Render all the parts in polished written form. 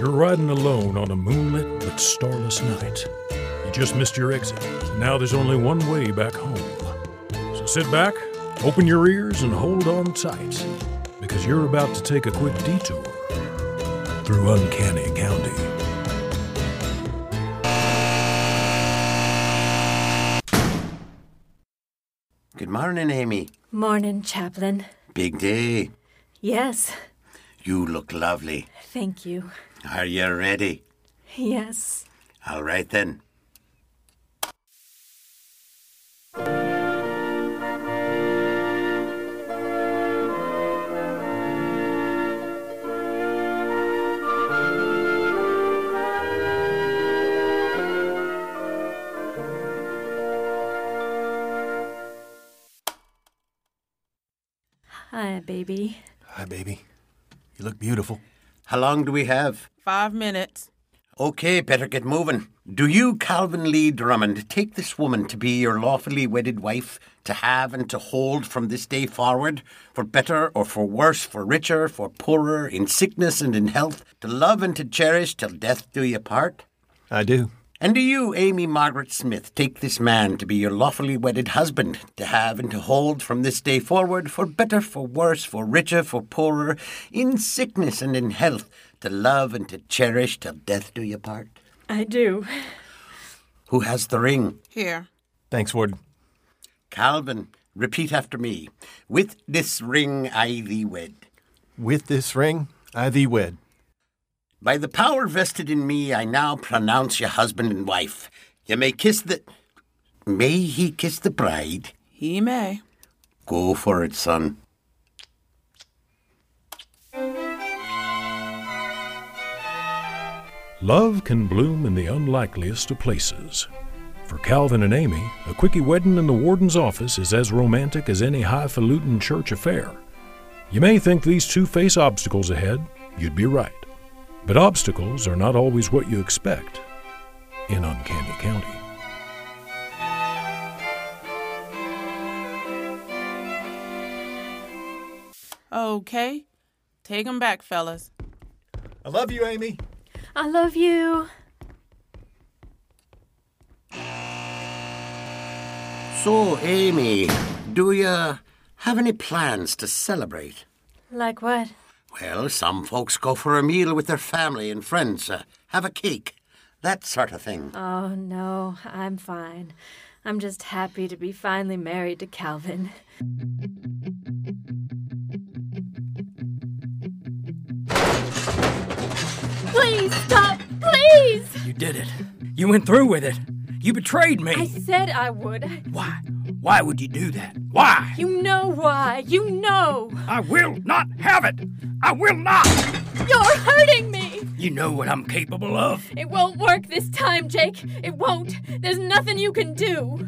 You're riding alone on a moonlit but starless night. You just missed your exit. Now there's only one way back home. So sit back, open your ears, and hold on tight, because you're about to take a quick detour through Uncanny County. Good morning, Amy. Morning, Chaplain. Big day. Yes, You look lovely. thank you. Are you ready? Yes. All right then. Hi, baby. Hi, baby. You look beautiful. How long do we have? 5 minutes. Okay, better get moving. Do you, Calvin Lee Drummond, take this woman to be your lawfully wedded wife, to have and to hold from this day forward, for better or for worse, for richer, for poorer, in sickness and in health, to love and to cherish till death do you part? I do. And do you, Amy Margaret Smith, take this man to be your lawfully wedded husband, to have and to hold from this day forward, for better, for worse, for richer, for poorer, in sickness and in health, to love and to cherish till death do you part? I do. Who has the ring? Here. Thanks, Warden. Calvin, repeat after me. With this ring I thee wed. With this ring, I thee wed. By the power vested in me, I now pronounce you husband and wife. You may kiss the... May he kiss the bride? He may. Go for it, son. Love can bloom in the unlikeliest of places. For Calvin and Amy, a quickie wedding in the warden's office is as romantic as any highfalutin church affair. You may think these two face obstacles ahead. You'd be right. But obstacles are not always what you expect in Uncanny County. Okay. Take 'em back, fellas. I love you, Amy. I love you. So, Amy, do you have any plans to celebrate? Like what? Well, some folks go for a meal with their family and friends, have a cake, that sort of thing. Oh, no, I'm fine. I'm just happy to be finally married to Calvin. Please stop! Please! You did it. You went through with it. You betrayed me. I said I would. Why? Why would you do that? Why? You know why. You know. I will not have it. I will not. You're hurting me. You know what I'm capable of. It won't work this time, Jake. It won't. There's nothing you can do.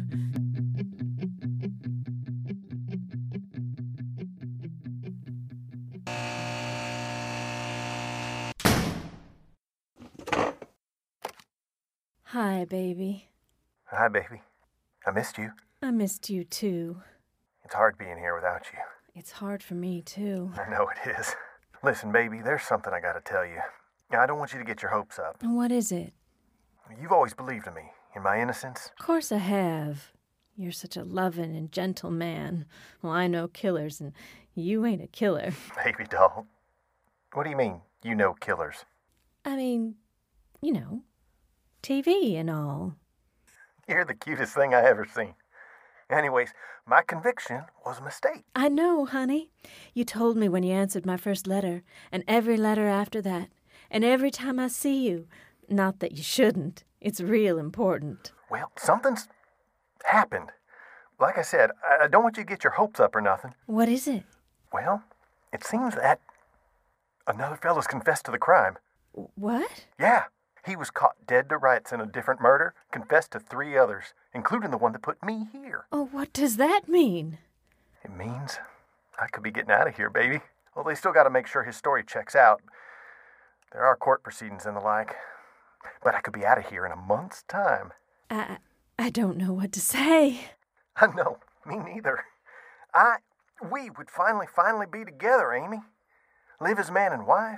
Hi, baby. Hi, baby. I missed you. I missed you, too. It's hard being here without you. It's hard for me, too. I know it is. Listen, baby, there's something I gotta tell you. I don't want you to get your hopes up. What is it? You've always believed in me, in my innocence. Of course I have. You're such a loving and gentle man. Well, I know killers, and you ain't a killer. Baby doll. What do you mean, you know killers? I mean, you know, TV and all. You're the cutest thing I ever seen. Anyways, my conviction was a mistake. I know, honey. You told me when you answered my first letter, and every letter after that, and every time I see you. Not that you shouldn't. It's real important. Well, something's happened. Like I said, I don't want you to get your hopes up or nothing. What is it? Well, it seems that another fella's confessed to the crime. What? Yeah, he was caught dead to rights in a different murder, confessed to 3 others, including the one that put me here. Oh, what does that mean? It means I could be getting out of here, baby. Well, they still got to make sure his story checks out. There are court proceedings and the like. But I could be out of here in a month's time. I don't know what to say. I know, me neither. We would finally be together, Amy. Live as man and wife,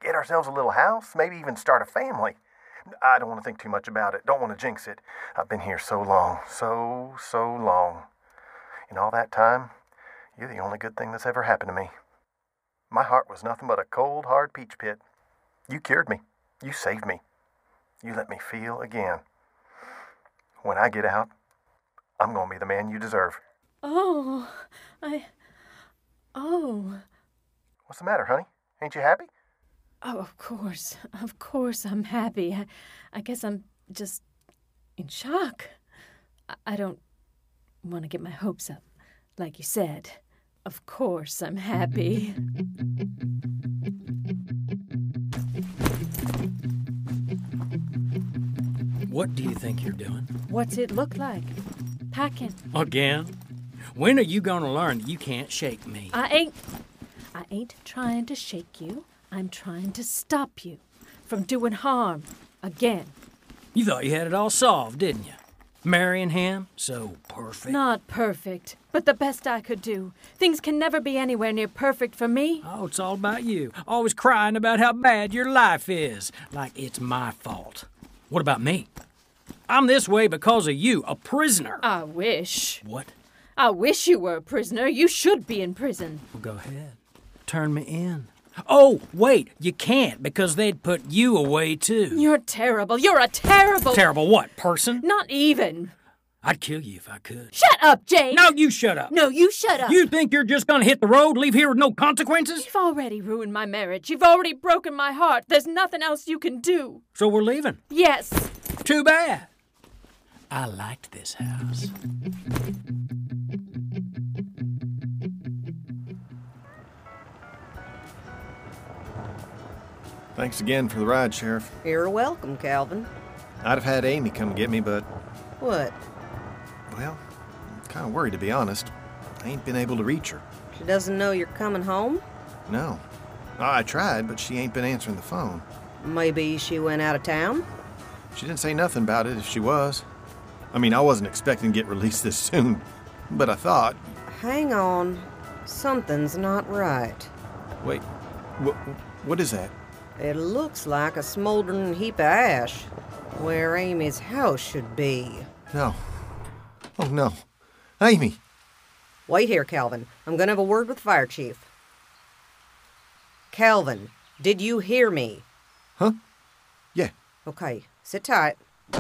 get ourselves a little house, maybe even start a family. I don't want to think too much about it. Don't want to jinx it. I've been here so long. So long. In all that time, you're the only good thing that's ever happened to me. My heart was nothing but a cold, hard peach pit. You cured me. You saved me. You let me feel again. When I get out, I'm going to be the man you deserve. Oh. What's the matter, honey? Ain't you happy? Oh, of course. Of course I'm happy. I guess I'm just in shock. I don't want to get my hopes up, like you said. Of course I'm happy. What do you think you're doing? What's it look like? Packing. Again? When are you gonna learn that you can't shake me? I ain't trying to shake you. I'm trying to stop you from doing harm again. You thought you had it all solved, didn't you? Marrying him? So perfect. Not perfect, but the best I could do. Things can never be anywhere near perfect for me. Oh, it's all about you. Always crying about how bad your life is. Like it's my fault. What about me? I'm this way because of you, a prisoner. I wish. What? I wish you were a prisoner. You should be in prison. Well, go ahead. Turn me in. Oh, wait, you can't because they'd put you away too. You're terrible. You're a terrible... Terrible what, person? Not even. I'd kill you if I could. Shut up, Jake. No, you shut up. No, you shut up. You think you're just gonna hit the road, leave here with no consequences? You've already ruined my marriage. You've already broken my heart. There's nothing else you can do. So we're leaving. Yes. Too bad. I liked this house. Thanks again for the ride, Sheriff. You're welcome, Calvin. I'd have had Amy come get me, but, What? well, I'm kind of worried, to be honest. I ain't been able to reach her. She doesn't know you're coming home? No. I tried, but she ain't been answering the phone. Maybe she went out of town? She didn't say nothing about it if she was. I mean, I wasn't expecting to get released this soon, but I thought... Hang on. Something's not right. Wait, what is that? It looks like a smoldering heap of ash, where Amy's house should be. No. Oh, no. Amy! Wait here, Calvin. I'm gonna have a word with Fire Chief. Calvin, did you hear me? Huh? Yeah. Okay, sit tight.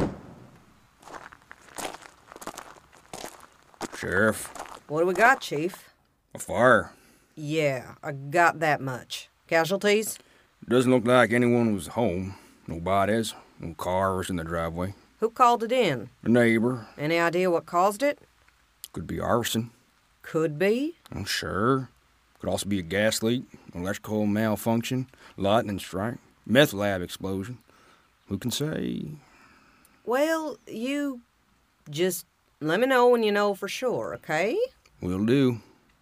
Sheriff, What do we got, Chief? a fire. Yeah, I got that much. Casualties? Doesn't look like anyone was home. No bodies, no cars in the driveway. Who called it in? A neighbor. Any idea what caused it? Could be arson. Could be. I'm sure. Could also be a gas leak, electrical malfunction, lightning strike, meth lab explosion. Who can say? Well, you just let me know when you know for sure, okay? Will do.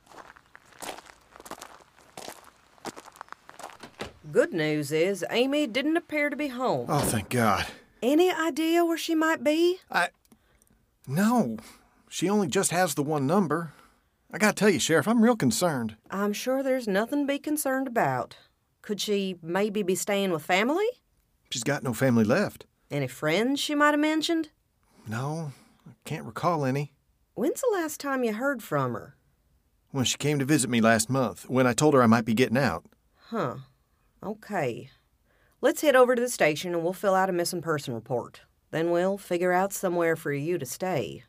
Good news is Amy didn't appear to be home. Oh, thank God. Any idea where she might be? No. She only just has the one number. I gotta tell you, Sheriff, I'm real concerned. I'm sure there's nothing to be concerned about. Could she maybe be staying with family? She's got no family left. Any friends she might have mentioned? No, I can't recall any. When's the last time you heard from her? When she came to visit me last month, when I told her I might be getting out. Huh. Okay. Let's head over to the station and we'll fill out a missing person report. Then we'll figure out somewhere for you to stay.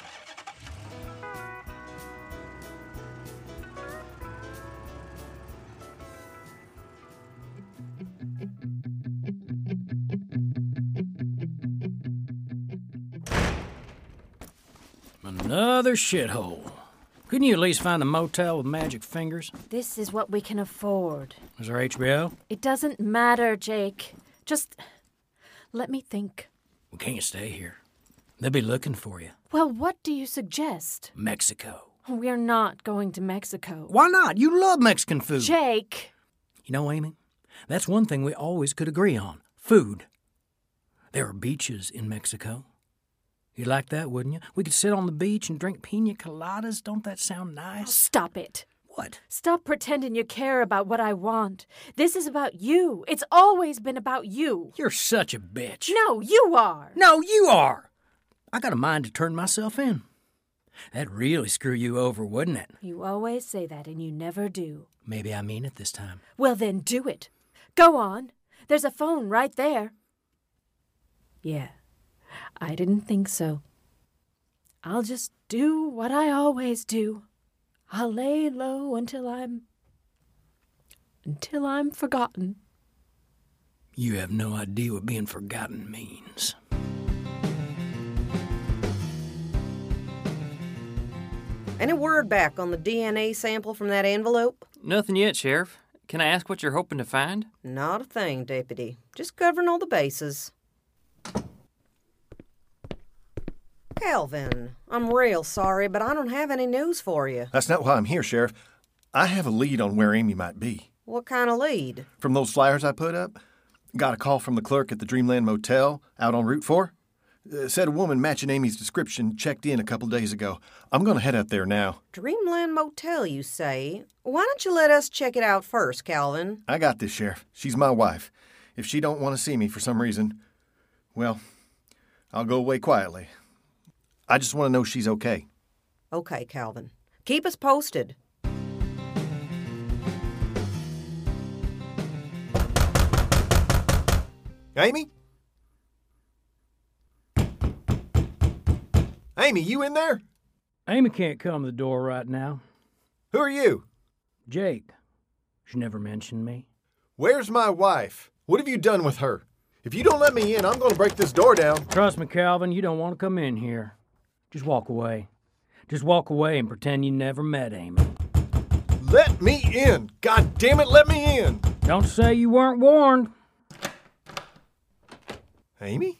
Another shithole. Couldn't you at least find a motel with magic fingers? This is what we can afford. Is there HBO? It doesn't matter, Jake. Just let me think. We can't stay here. They'll be looking for you. Well, what do you suggest? Mexico. We're not going to Mexico. Why not? You love Mexican food. Jake! You know, Amy, that's one thing we always could agree on. Food. There are beaches in Mexico. You'd like that, wouldn't you? We could sit on the beach and drink pina coladas. Don't that sound nice? Stop it. What? Stop pretending you care about what I want. This is about you. It's always been about you. You're such a bitch. No, you are. No, you are. I got a mind to turn myself in. That'd really screw you over, wouldn't it? You always say that, and you never do. Maybe I mean it this time. Well, then do it. Go on. There's a phone right there. Yeah, I didn't think so. I'll just do what I always do. I'll lay low until I'm forgotten. You have no idea what being forgotten means. Any word back on the DNA sample from that envelope? Nothing yet, Sheriff. Can I ask what you're hoping to find? Not a thing, Deputy. Just covering all the bases. Calvin, I'm real sorry, but I don't have any news for you. That's not why I'm here, Sheriff. I have a lead on where Amy might be. What kind of lead? From those flyers I put up, got a call from the clerk at the Dreamland Motel out on Route 4. Said a woman matching Amy's description checked in a couple days ago. I'm going to head out there now. Dreamland Motel, you say? Why don't you let us check it out first, Calvin? I got this, Sheriff. She's my wife. If she don't want to see me for some reason, well, I'll go away quietly. I just want to know she's okay. Okay, Calvin. Keep us posted. Amy? Amy, you in there? Amy can't come to the door right now. Who are you? Jake. She never mentioned me. Where's my wife? What have you done with her? If you don't let me in, I'm going to break this door down. Trust me, Calvin, you don't want to come in here. Just walk away. Just walk away and pretend you never met Amy. Let me in! God damn it, let me in! Don't say you weren't warned. Amy?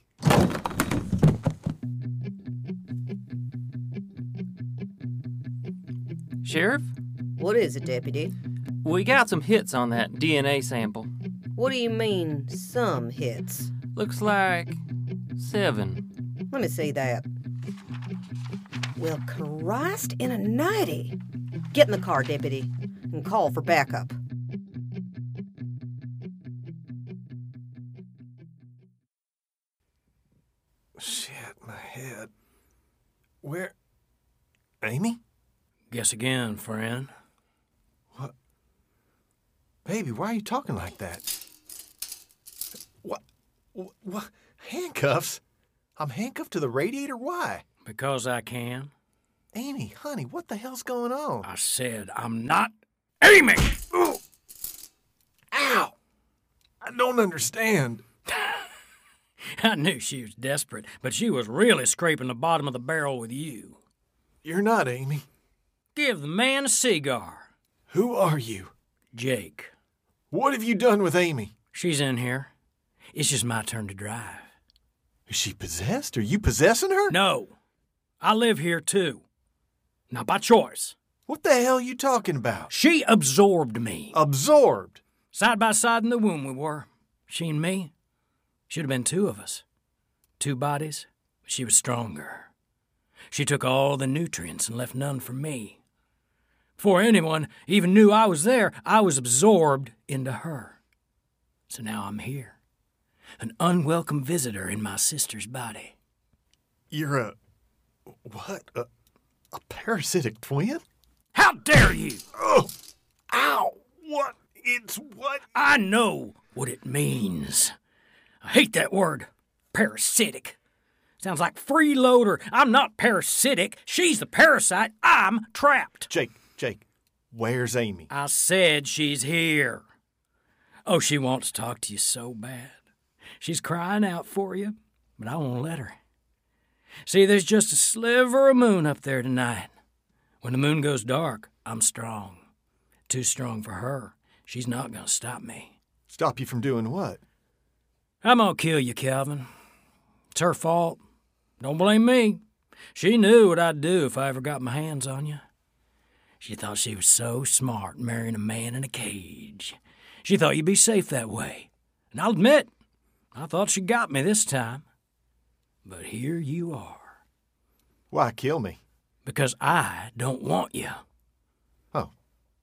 Sheriff, What is it, Deputy? we got some hits on that DNA sample. What do you mean, some hits? Looks like 7. Let me see that. Well, Christ in a nighty. Get in the car, Deputy, and call for backup. Shit, my head. Where? Amy? Guess again, friend. What? Baby, why are you talking like that? What? Handcuffs? I'm handcuffed to the radiator? Why? Because I can. Amy, honey, what the hell's going on? I said I'm not aiming. Ooh. Ow! I don't understand. I knew she was desperate, but she was really scraping the bottom of the barrel with you. You're not Amy. Give the man a cigar. Who are you? Jake. What have you done with Amy? She's in here. It's just my turn to drive. Is she possessed? Are you possessing her? No. I live here, too. Not by choice. What the hell are you talking about? She absorbed me. Absorbed? Side by side in the womb we were. She and me. Should have been 2 of us. 2 bodies, but she was stronger. She took all the nutrients and left none for me. Before anyone even knew I was there, I was absorbed into her. So now I'm here. An unwelcome visitor in my sister's body. You're a... what? A parasitic twin? How dare you! Oh! Ow! What? It's what? I know what it means. I hate that word. Parasitic. Sounds like freeloader. I'm not parasitic. She's the parasite. I'm trapped. Jake, where's Amy? I said she's here. Oh, she wants to talk to you so bad. She's crying out for you, but I won't let her. See, there's just a sliver of moon up there tonight. When the moon goes dark, I'm strong. Too strong for her. She's not going to stop me. Stop you from doing what? I'm going to kill you, Calvin. It's her fault. Don't blame me. She knew what I'd do if I ever got my hands on you. She thought she was so smart marrying a man in a cage. She thought you'd be safe that way. And I'll admit, I thought she got me this time. But here you are. Why kill me? Because I don't want you. Oh,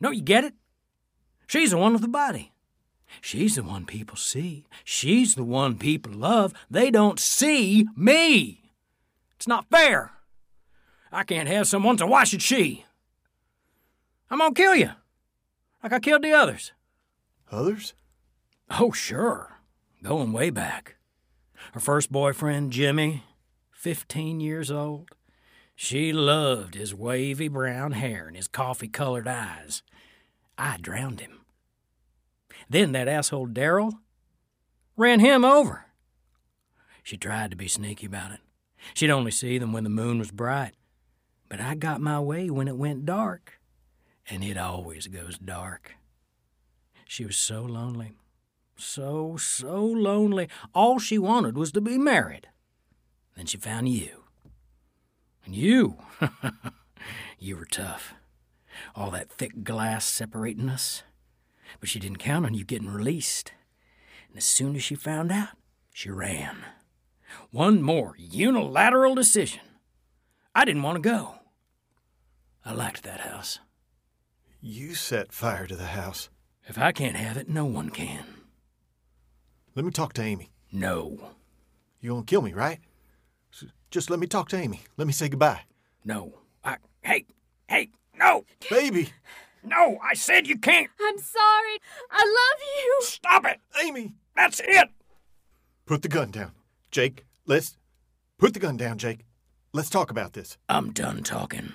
No, you get it? She's the one with the body. She's the one people see. She's the one people love. They don't see me. It's not fair. I can't have someone, so why should she? I'm gonna kill you, like I killed the others. Others? Oh, sure. Going way back. Her first boyfriend, Jimmy, 15 years old. She loved his wavy brown hair and his coffee-colored eyes. I drowned him. Then that asshole Daryl ran him over. She tried to be sneaky about it. She'd only see them when the moon was bright. But I got my way when it went dark. And it always goes dark. She was so lonely. So lonely. All she wanted was to be married. Then she found you. And you, you were tough. All that thick glass separating us. But she didn't count on you getting released. And as soon as she found out, she ran. One more unilateral decision. I didn't want to go. I liked that house. You set fire to the house. If I can't have it, no one can. Let me talk to Amy. No. You gonna kill me, right? Just let me talk to Amy. Let me say goodbye. No. Hey, no! Baby! No, I said you can't! I'm sorry. I love you. Stop it! Amy! That's it! Put the gun down. Jake, let's... Put the gun down, Jake. Let's talk about this. I'm done talking.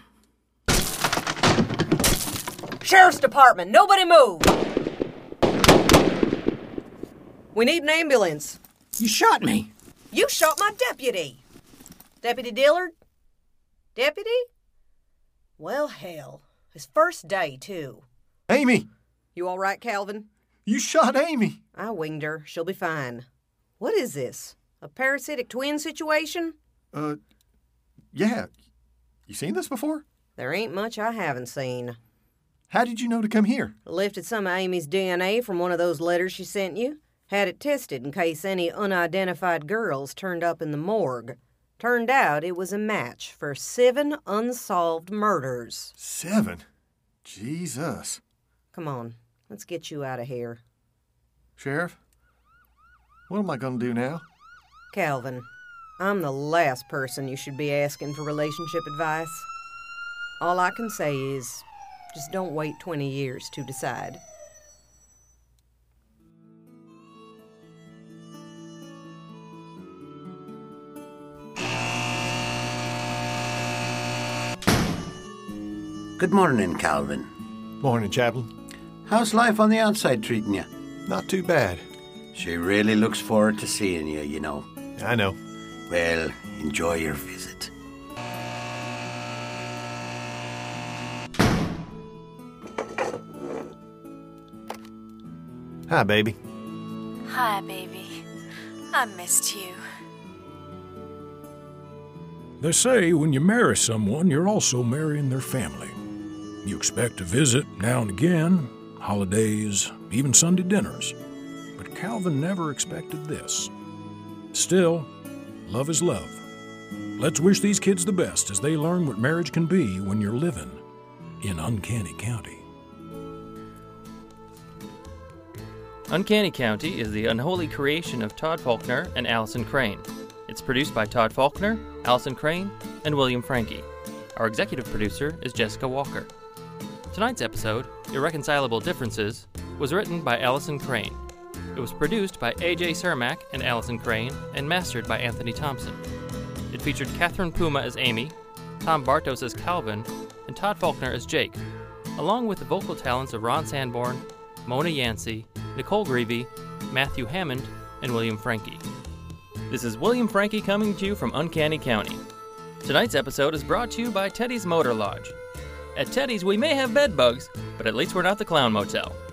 Sheriff's Department, nobody move! We need an ambulance. You shot me. You shot my deputy. Deputy Dillard? Deputy? Well, hell. His first day, too. Amy! You all right, Calvin? You shot Amy! I winged her. She'll be fine. What is this? A parasitic twin situation? Yeah. You seen this before? There ain't much I haven't seen. How did you know to come here? Lifted some of Amy's DNA from one of those letters she sent you. Had it tested in case any unidentified girls turned up in the morgue. Turned out it was a match for 7 unsolved murders. 7? Jesus. Come on, let's get you out of here. Sheriff, what am I gonna do now? Calvin, I'm the last person you should be asking for relationship advice. All I can say is, just don't wait 20 years to decide. Good morning, Calvin. Morning, Chaplain. How's life on the outside treating you? Not too bad. She really looks forward to seeing you, you know. I know. Well, enjoy your visit. Hi, baby. Hi, baby. I missed you. They say when you marry someone, you're also marrying their family. You expect to visit now and again, holidays, even Sunday dinners. But Calvin never expected this. Still, love is love. Let's wish these kids the best as they learn what marriage can be when you're living in Uncanny County. Uncanny County is the unholy creation of Todd Faulkner and Allison Crane. It's produced by Todd Faulkner, Allison Crane, and William Franke. Our executive producer is Jessica Walker. Tonight's episode, Irreconcilable Differences, was written by Allison Crane. It was produced by A.J. Cermak and Allison Crane and mastered by Anthony Thompson. It featured Catherine Puma as Amy, Tom Bartos as Calvin, and Todd Faulkner as Jake, along with the vocal talents of Ron Sanborn, Mona Yancey, Nicole Greavy, Matthew Hammond, and William Franke. This is William Franke coming to you from Uncanny County. Tonight's episode is brought to you by Teddy's Motor Lodge. At Teddy's, we may have bed bugs, but at least we're not the Clown Motel.